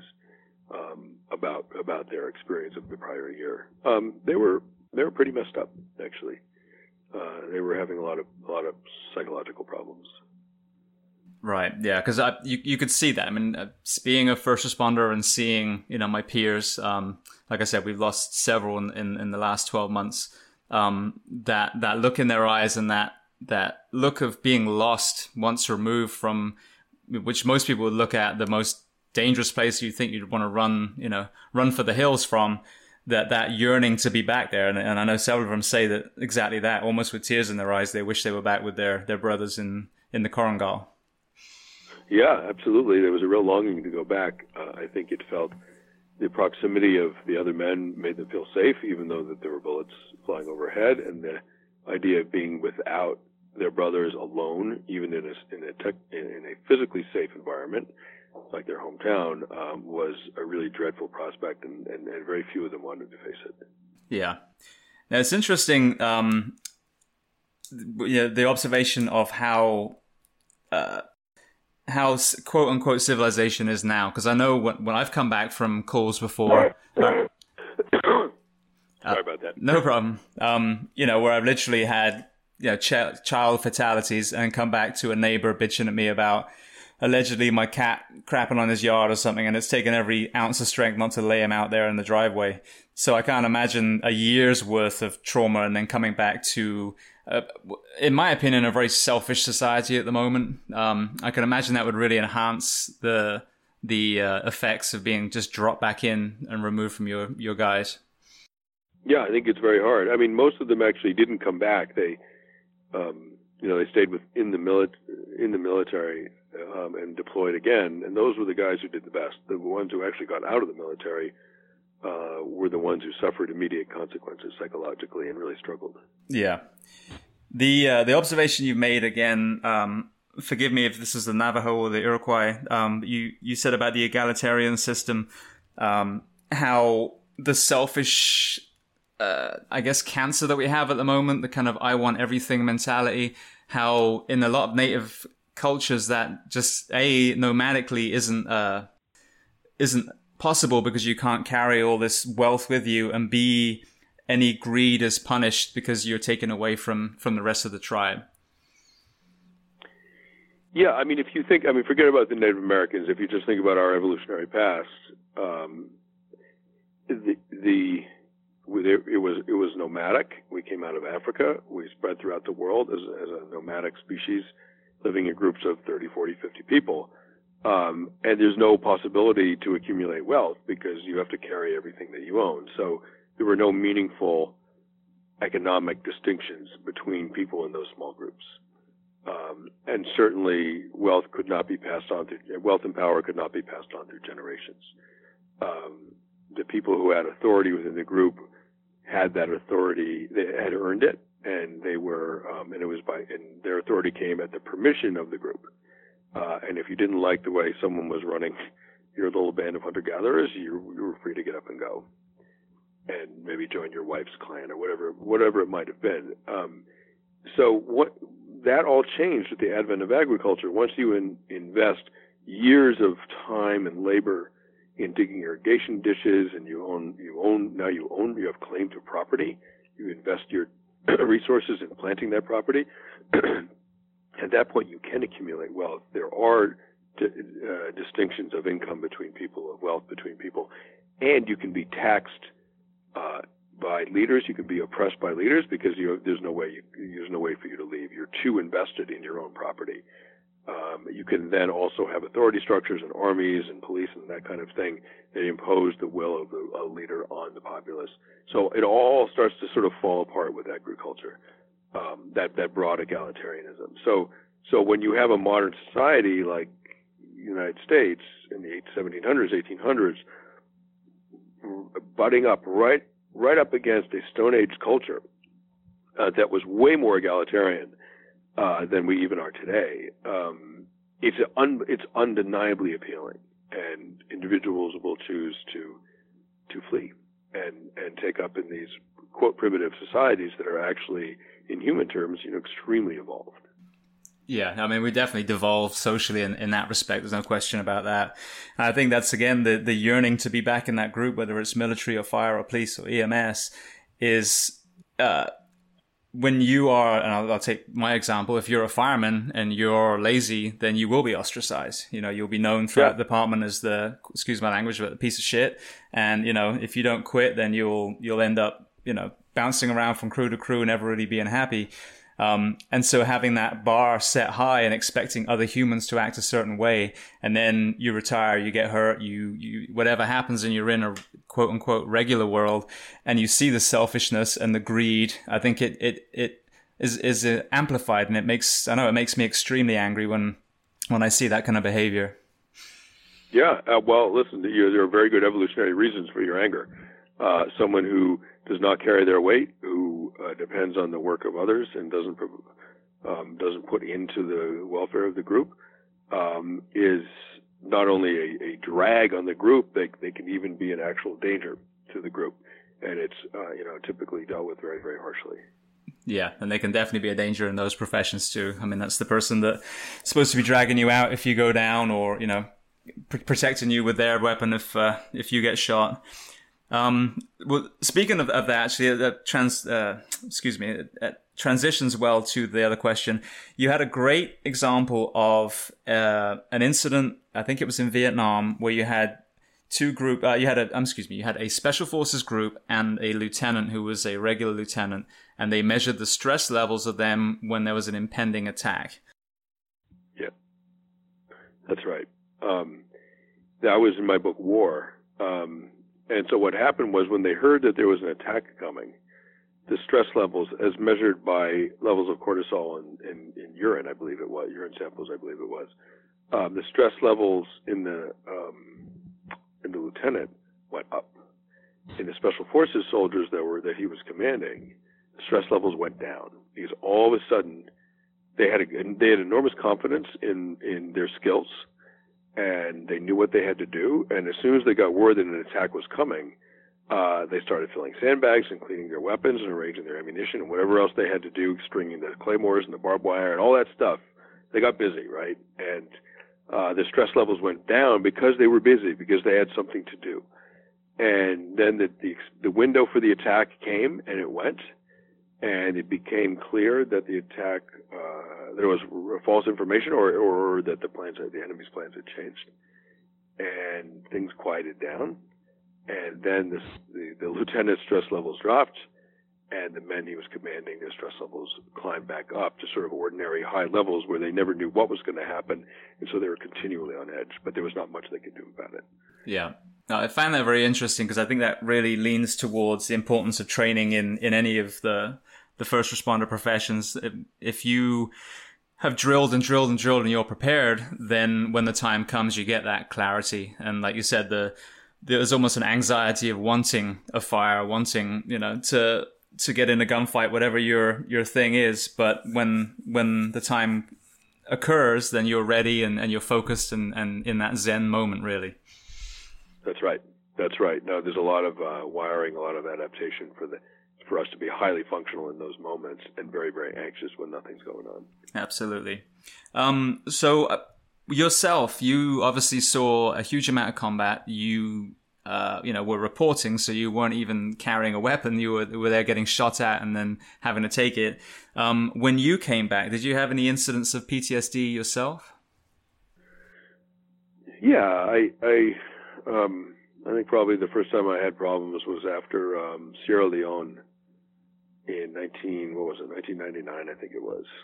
about their experience of the prior year. They were pretty messed up, actually. They were having a lot of psychological problems. Right. Yeah. Because you could see that. I mean, being a first responder and seeing my peers. Like I said, we've lost several in the last 12 months. That look in their eyes and that look of being lost once removed from, which most people would look at the most dangerous place you think you'd want to run for the hills from. That yearning to be back there. And I know several of them say that exactly that, almost with tears in their eyes. They wish they were back with their brothers in the Korengal. Yeah, absolutely. There was a real longing to go back. I think it felt the proximity of the other men made them feel safe, even though that there were bullets flying overhead. And the idea of being without their brothers alone, even in a physically safe environment, like their hometown, was a really dreadful prospect, and very few of them wanted to face it. Yeah. Now, it's interesting, the observation of how quote-unquote civilization is now, because I know when I've come back from calls before... Sorry about that. No problem. Where I've literally had child fatalities and come back to a neighbor bitching at me about allegedly my cat crapping on his yard or something, and it's taken every ounce of strength not to lay him out there in the driveway. So I can't imagine a year's worth of trauma and then coming back to, in my opinion, a very selfish society at the moment. I can imagine that would really enhance the effects of being just dropped back in and removed from your guys. Yeah, I think it's very hard. I mean, most of them actually didn't come back. They stayed in the military and deployed again, and those were the guys who did the best. The ones who actually got out of the military were the ones who suffered immediate consequences psychologically and really struggled. Yeah. The observation you've made again, forgive me if this is the Navajo or the Iroquois, you said about the egalitarian system, how the selfish, cancer that we have at the moment, the kind of I want everything mentality, how in a lot of native cultures that just nomadically isn't possible because you can't carry all this wealth with you, and B, any greed is punished because you're taken away from the rest of the tribe. Yeah, I mean, forget about the Native Americans. If you just think about our evolutionary past, it was nomadic. We came out of Africa. We spread throughout the world as a nomadic species, living in groups of 30, 40, 50 people. And there's no possibility to accumulate wealth because you have to carry everything that you own. So there were no meaningful economic distinctions between people in those small groups. And certainly wealth and power could not be passed on through generations. The people who had authority within the group had that authority, they had earned it, and they were, and their authority came at the permission of the group. And if you didn't like the way someone was running your little band of hunter-gatherers, you were free to get up and go, and maybe join your wife's clan or whatever it might have been. So that all changed with the advent of agriculture. Once you invest years of time and labor in digging irrigation ditches, and you have claim to property, you invest your resources in planting that property. At that point, you can accumulate wealth. There are distinctions of income between people, of wealth between people, and you can be taxed by leaders. You can be oppressed by leaders because there's no way for you to leave. You're too invested in your own property. You can then also have authority structures and armies and police and that kind of thing that impose the will of a leader on the populace. So it all starts to sort of fall apart with agriculture. That broad egalitarianism. So when you have a modern society like the United States in the 1700s, 1800s, butting up right up against a Stone Age culture that was way more egalitarian than we even are today, it's undeniably appealing, and individuals will choose to flee and take up in these quote primitive societies that are actually, in human terms, extremely evolved. Yeah, I mean, we definitely devolved socially in that respect. There's no question about that. And I think that's, again, the yearning to be back in that group, whether it's military or fire or police or EMS, is when you are, and I'll take my example, if you're a fireman and you're lazy, then you will be ostracized. You'll be known throughout the department as the, excuse my language, but the piece of shit. And, if you don't quit, then you'll end up, bouncing around from crew to crew, never really being happy. And so having that bar set high and expecting other humans to act a certain way, and then you retire, you get hurt, you whatever happens, and you're in a quote unquote regular world, and you see the selfishness and the greed. I think it is amplified, and it makes me extremely angry when I see that kind of behavior. Yeah. Well, listen, there are very good evolutionary reasons for your anger. Someone who does not carry their weight, who depends on the work of others and doesn't put into the welfare of the group, is not only a drag on the group, they can even be an actual danger to the group, and it's typically dealt with very, very harshly. Yeah, and they can definitely be a danger in those professions too. I mean, that's the person that's supposed to be dragging you out if you go down, or protecting you with their weapon if you get shot. Well, speaking of that, actually, that transitions well to the other question. You had a great example of an incident, I think it was in Vietnam, where you had you had a special forces group and a lieutenant who was a regular lieutenant, and they measured the stress levels of them when there was an impending attack. Yeah, that's right. That was in my book, War. And so what happened was, when they heard that there was an attack coming, the stress levels, as measured by levels of cortisol in urine, I believe it was, urine samples, I believe it was, the stress levels in the lieutenant went up. In the special forces soldiers that he was commanding, the stress levels went down, because all of a sudden they had enormous confidence in their skills, and they knew what they had to do. And as soon as they got word that an attack was coming, they started filling sandbags and cleaning their weapons and arranging their ammunition and whatever else they had to do, stringing the claymores and the barbed wire and all that stuff. They got busy, right? And the stress levels went down because they were busy, because they had something to do. And then the window for the attack came, and it went. And it became clear that the attack, there was false information, or that the enemy's plans had changed, and things quieted down. And then the lieutenant's stress levels dropped, and the men he was commanding, their stress levels climbed back up to sort of ordinary high levels where they never knew what was going to happen, and so they were continually on edge. But there was not much they could do about it. Yeah. No, I find that very interesting, because I think that really leans towards the importance of training in any of the first responder professions. If you have drilled and drilled and drilled and you're prepared, then when the time comes, you get that clarity. And like you said, there's almost an anxiety of wanting a fire, wanting, to get in a gunfight, whatever your thing is. But when the time occurs, then you're ready and you're focused and in that Zen moment, really. That's right. That's right. No, there's a lot of wiring, a lot of adaptation for us to be highly functional in those moments and very, very anxious when nothing's going on. Absolutely. So yourself, you obviously saw a huge amount of combat. You were reporting, so you weren't even carrying a weapon. You were there getting shot at and then having to take it. When you came back, did you have any incidents of PTSD yourself? Yeah, I think probably the first time I had problems was after Sierra Leone in 1999, I think it was.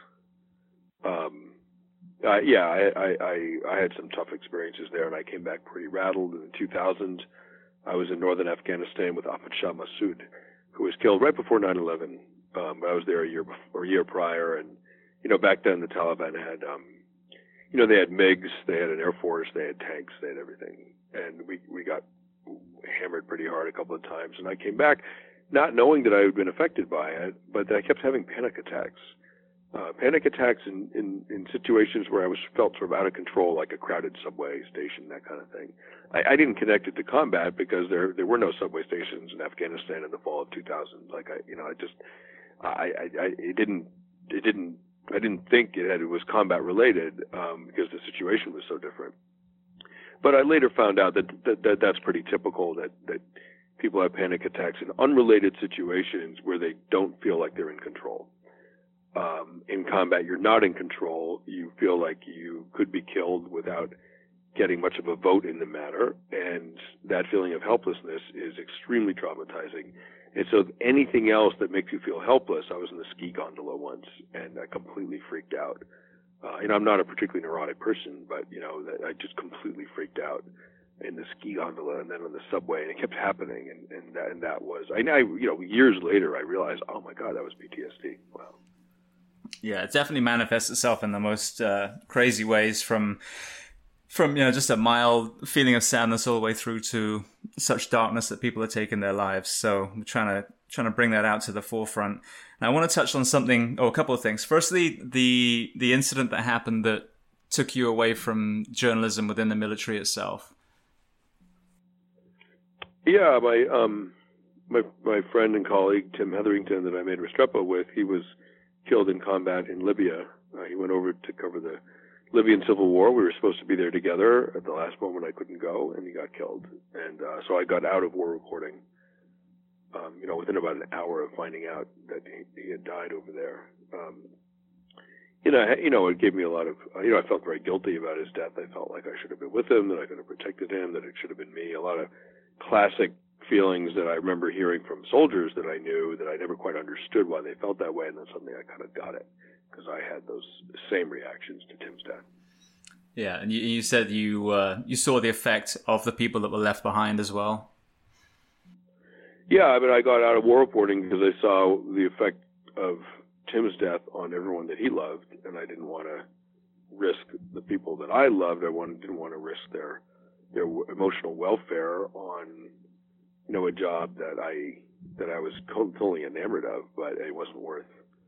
I had some tough experiences there, and I came back pretty rattled. In 2000, I was in northern Afghanistan with Ahmad Shah Massoud, who was killed right before 9/11. I was there a year prior, and back then the Taliban had they had MiGs, they had an Air Force, they had tanks, they had everything, and we got hammered pretty hard a couple of times. And I came back not knowing that I had been affected by it, but I kept having panic attacks. Panic attacks in situations where I felt sort of out of control, like a crowded subway station, that kind of thing. I didn't connect it to combat because there were no subway stations in Afghanistan in the fall of 2000. I didn't think it was combat related because the situation was so different. But I later found out that's pretty typical, that people have panic attacks in unrelated situations where they don't feel like they're in control. In combat, you're not in control. You feel like you could be killed without getting much of a vote in the matter, and that feeling of helplessness is extremely traumatizing. And so anything else that makes you feel helpless, I was in the ski gondola once, and I completely freaked out. I'm not a particularly neurotic person, but, I just completely freaked out in the ski gondola and then on the subway, and it kept happening. And that was, years later, I realized, oh my God, that was PTSD. Wow. Yeah, it definitely manifests itself in the most crazy ways, from just a mild feeling of sadness all the way through to such darkness that people are taking their lives. So I'm trying to bring that out to the forefront. And I want to touch on a couple of things. Firstly, the incident that happened that took you away from journalism within the military itself. Yeah, my friend and colleague Tim Hetherington that I made Restrepo with, he was killed in combat in Libya. He went over to cover the Libyan civil war. We were supposed to be there together. At the last moment, I couldn't go, and he got killed. And so I got out of war reporting, within about an hour of finding out that he had died over there. It gave me a lot of, I felt very guilty about his death. I felt like I should have been with him, that I could have protected him, that it should have been me. A lot of classic feelings that I remember hearing from soldiers that I knew that I never quite understood why they felt that way, and then suddenly I kind of got it because I had those same reactions to Tim's death. Yeah, and you said you saw the effect of the people that were left behind as well. Yeah, I got out of war reporting because I saw the effect of Tim's death on everyone that he loved, and I didn't want to risk the people that I loved. I didn't want to risk their emotional welfare on a job that I was totally enamored of, but it wasn't worth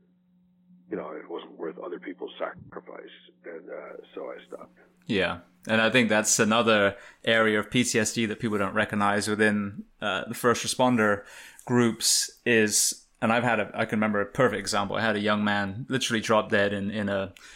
other people's sacrifice, and so I stopped. Yeah, and I think that's another area of PTSD that people don't recognize within the first responder groups is, and I can remember a perfect example. I had a young man literally drop dead in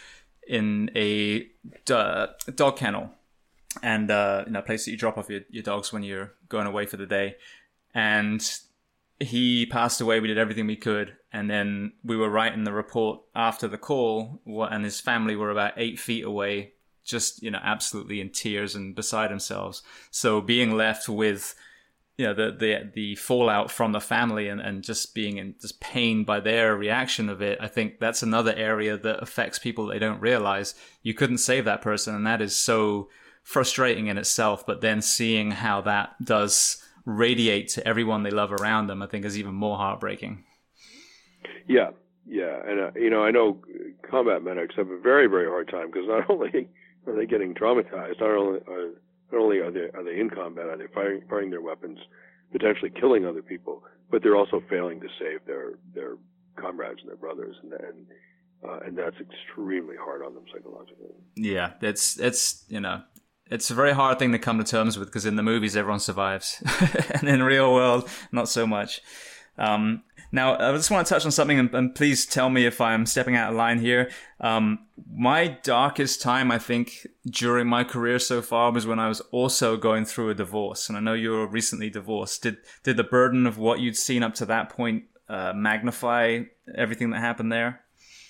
a dog kennel, and a place that you drop off your dogs when you're going away for the day. And he passed away. We did everything we could. And then we were writing the report after the call, and his family were about 8 feet away, just, absolutely in tears and beside themselves. So being left with, the fallout from the family and just being in just pain by their reaction of it, I think that's another area that affects people they don't realize. You couldn't save that person, and that is so frustrating in itself. But then seeing how that does radiate to everyone they love around them, I think is even more heartbreaking. Yeah. And, I know combat medics have a very, very hard time because not only are they getting traumatized, not only are they in combat, are they firing their weapons, potentially killing other people, but they're also failing to save their comrades and their brothers, and that's extremely hard on them psychologically. Yeah, it's it's a very hard thing to come to terms with because in the movies everyone survives, and in the real world not so much. Now, I just want to touch on something, and please tell me if I'm stepping out of line here. My darkest time, I think, during my career so far was when I was also going through a divorce. And I know you were recently divorced. Did the burden of what you'd seen up to that point magnify everything that happened there?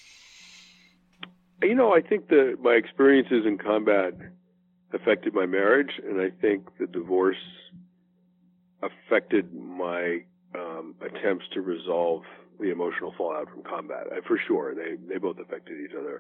I think my experiences in combat affected my marriage, and I think the divorce affected my attempts to resolve the emotional fallout from combat. For sure, they both affected each other.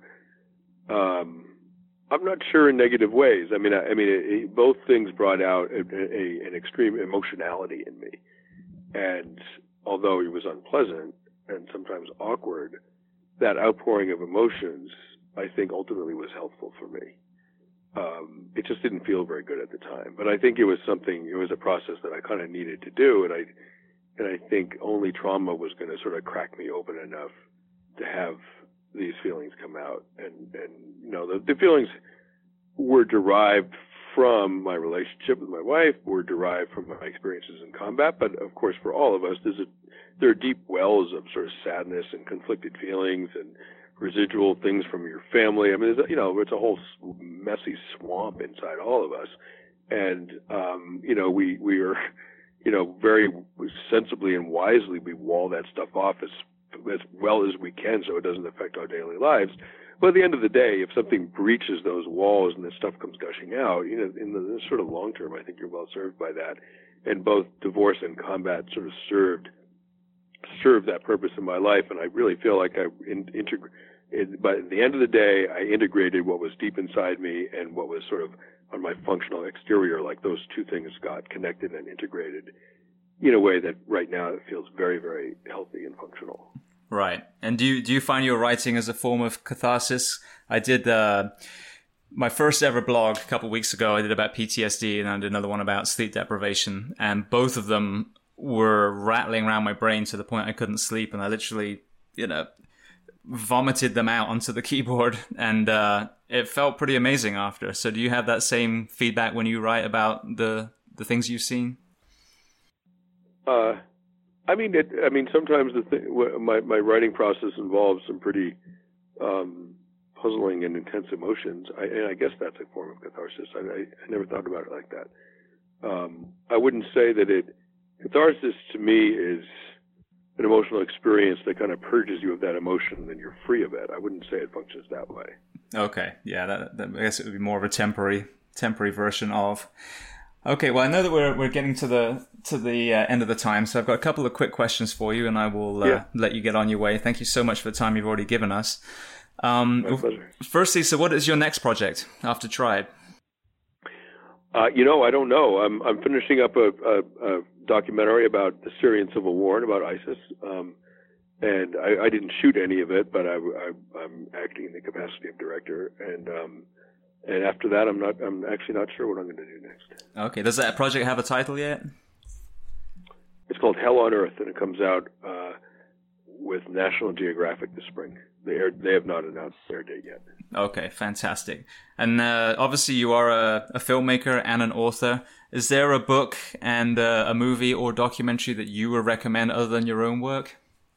I'm not sure in negative ways. Both things brought out an extreme emotionality in me, and although it was unpleasant and sometimes awkward, that outpouring of emotions, I think, ultimately was helpful for me. It just didn't feel very good at the time, but I think it was a process that I kind of needed to do, and I think only trauma was going to sort of crack me open enough to have these feelings come out. And the feelings were derived from my relationship with my wife, were derived from my experiences in combat. But of course, for all of us, there are deep wells of sort of sadness and conflicted feelings and residual things from your family. It's a whole messy swamp inside all of us. And, we are, very sensibly and wisely, we wall that stuff off as well as we can so it doesn't affect our daily lives. But at the end of the day, if something breaches those walls and this stuff comes gushing out, in the sort of long term, I think you're well served by that. And both divorce and combat sort of served that purpose in my life. And I really feel like but at the end of the day, I integrated what was deep inside me and what was sort of on my functional exterior. Like those two things got connected and integrated in a way that right now it feels very, very healthy and functional. Right. And do you find your writing as a form of catharsis? I did my first ever blog a couple of weeks ago. I did about PTSD, and I did another one about sleep deprivation, and both of them were rattling around my brain to the point I couldn't sleep, and I literally, vomited them out onto the keyboard, and it felt pretty amazing after. So do you have that same feedback when you write about the things you've seen? Sometimes my writing process involves some pretty puzzling and intense emotions, and I guess that's a form of catharsis. I never thought about it like that. I wouldn't say that catharsis to me is an emotional experience that kind of purges you of that emotion and then you're free of it. I wouldn't say it functions that way. Okay, yeah, that I guess it would be more of a temporary version of. Okay, well, I know that we're getting to the end of the time, so I've got a couple of quick questions for you, and I will let you get on your way. Thank you so much for the time you've already given us. My pleasure. Firstly, so what is your next project after Tribe? I don't know. I'm finishing up a documentary about the Syrian civil war and about ISIS, and I didn't shoot any of it, but I'm acting in the capacity of director, and after that, I'm actually not sure what I'm going to do next. Okay. Does that project have a title yet? It's called Hell on Earth, and it comes out with National Geographic this spring. They have not announced their date yet. Okay, fantastic. And obviously you are a filmmaker and an author. Is there a book and a movie or documentary that you would recommend other than your own work?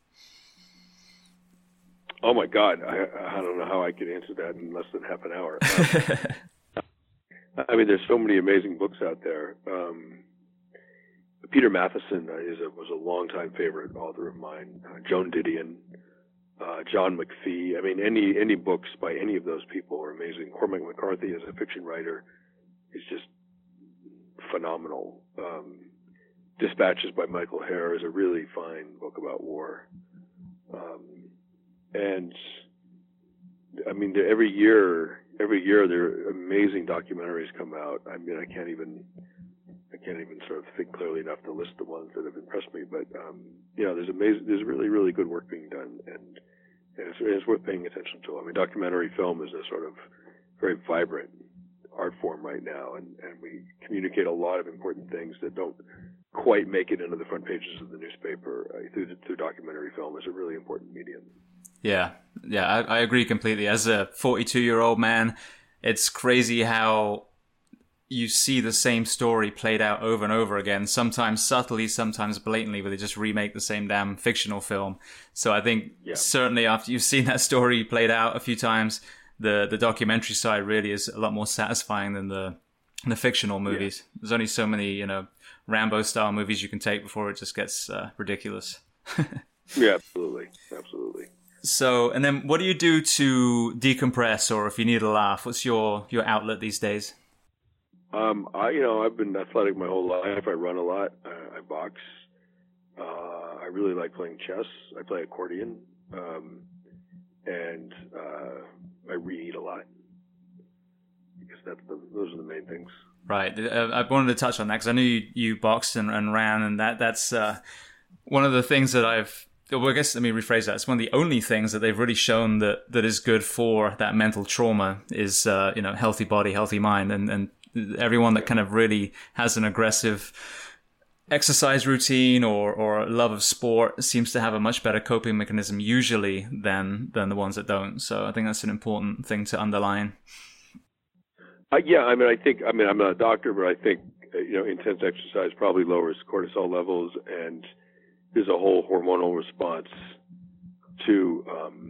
Oh my God, I don't know how I could answer that in less than half an hour. There's so many amazing books out there. Peter Matheson was a longtime favorite author of mine. Joan Didion, John McPhee. Any books by any of those people are amazing. Cormac McCarthy as a fiction writer is just phenomenal. Dispatches by Michael Hare is a really fine book about war. Every year there are amazing documentaries come out. I can't even sort of think clearly enough to list the ones that have impressed me. But there's really, really good work being done, and it's worth paying attention to. Documentary film is a sort of very vibrant art form right now, and we communicate a lot of important things that don't quite make it into the front pages of the newspaper. Through documentary film is a really important medium. Yeah, I agree completely. As a 42-year-old man, it's crazy how you see the same story played out over and over again, sometimes subtly, sometimes blatantly, where they just remake the same damn fictional film. So I think certainly after you've seen that story played out a few times, the documentary side really is a lot more satisfying than the fictional movies. Yeah. There's only so many, Rambo style movies you can take before it just gets ridiculous. Yeah, absolutely. Absolutely. So, and then what do you do to decompress, or if you need a laugh, what's your outlet these days? I've been athletic my whole life. I run a lot. I box. I really like playing chess. I play accordion. And I read a lot. I guess those are the main things. Right. I wanted to touch on that because I knew you boxed and ran, and that's one of the things that well, I guess let me rephrase that. It's one of the only things that they've really shown that is good for that mental trauma is, healthy body, healthy mind. And everyone that kind of really has an aggressive exercise routine or love of sport seems to have a much better coping mechanism usually than the ones that don't. So I think that's an important thing to underline. I'm not a doctor, but I think, intense exercise probably lowers cortisol levels, and there's a whole hormonal response to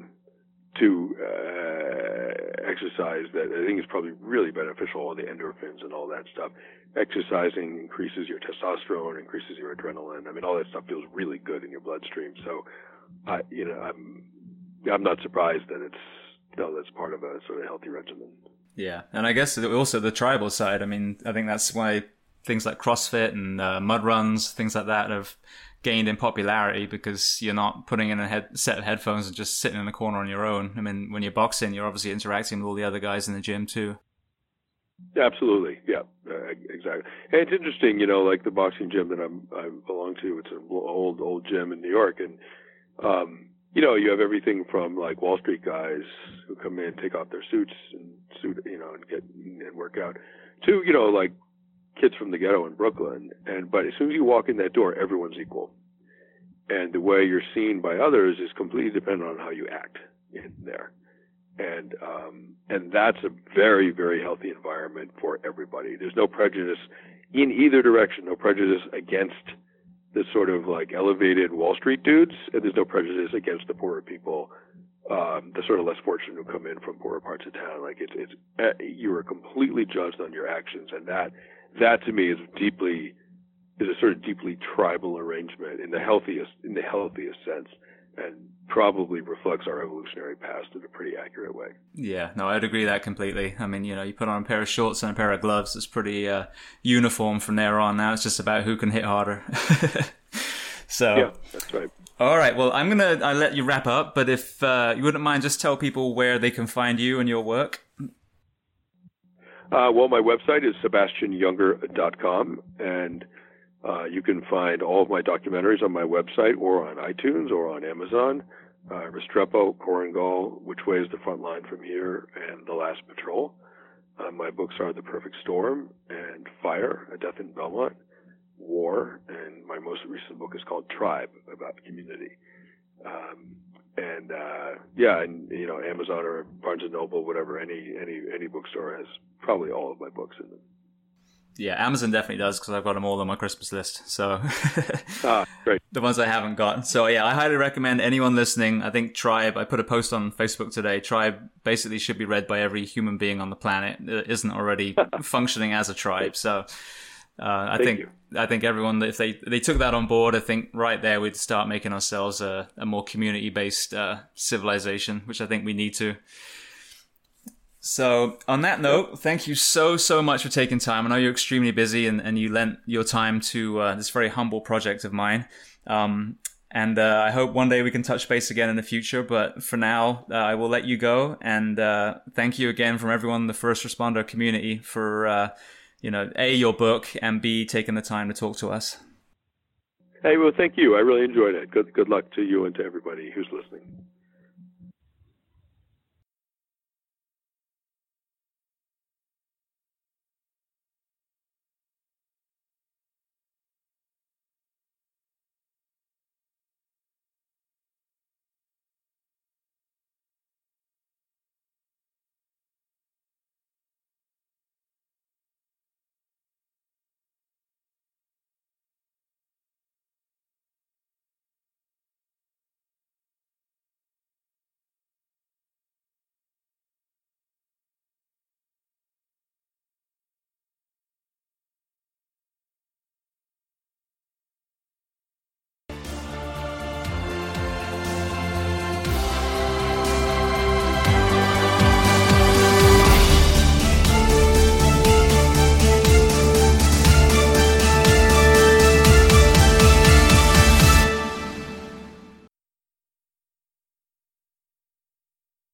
exercise that I think is probably really beneficial, all the endorphins and all that stuff. Exercising increases your testosterone, increases your adrenaline. I mean, all that stuff feels really good in your bloodstream. So, I'm not surprised that that's part of a sort of healthy regimen. Yeah, and I guess also the tribal side. I mean, I think that's why things like CrossFit and mud runs, things like that, have gained in popularity, because you're not putting in a set of headphones and just sitting in a corner on your own. I mean, when you're boxing, you're obviously interacting with all the other guys in the gym too. Absolutely, yeah, exactly. And it's interesting, like the boxing gym that I belong to. It's an old gym in New York, and you have everything from like Wall Street guys who come in, take off their suits and work out, to like kids from the ghetto in Brooklyn. But as soon as you walk in that door, everyone's equal, and the way you're seen by others is completely dependent on how you act in there. And that's a very, very healthy environment for everybody. There's no prejudice in either direction, no prejudice against the sort of like elevated Wall Street dudes, and there's no prejudice against the poorer people, the sort of less fortunate who come in from poorer parts of town. Like it's you are completely judged on your actions, and that to me is a sort of deeply tribal arrangement in the healthiest sense, and probably reflects our evolutionary past in a pretty accurate way. Yeah, no, I'd agree that completely. I mean, you put on a pair of shorts and a pair of gloves, it's pretty uniform from there on. Now it's just about who can hit harder. So yeah, that's right. All right, well, I'll let you wrap up, but if you wouldn't mind, just tell people where they can find you and your work. Well, my website is sebastianyounger.com, and you can find all of my documentaries on my website or on iTunes or on Amazon. Restrepo, Korengal, Which Way is the Front Line from Here, and The Last Patrol. My books are The Perfect Storm and Fire, A Death in Belmont, War, and my most recent book is called Tribe, about community. Amazon or Barnes & Noble, whatever, any bookstore has probably all of my books in them. Yeah, Amazon definitely does, because I've got them all on my Christmas list. So great. The ones I haven't got. So yeah, I highly recommend anyone listening. I think Tribe, I put a post on Facebook today. Tribe basically should be read by every human being on the planet that isn't already functioning as a tribe. So I think everyone, if they took that on board, I think right there we'd start making ourselves a more community-based civilization, which I think we need to. So on that note, thank you so much for taking time. I know you're extremely busy, and you lent your time to this very humble project of mine. And I hope one day we can touch base again in the future. But for now, I will let you go. And thank you again from everyone in the first responder community for, A, your book, and B, taking the time to talk to us. Hey, well, thank you. I really enjoyed it. Good luck to you and to everybody who's listening.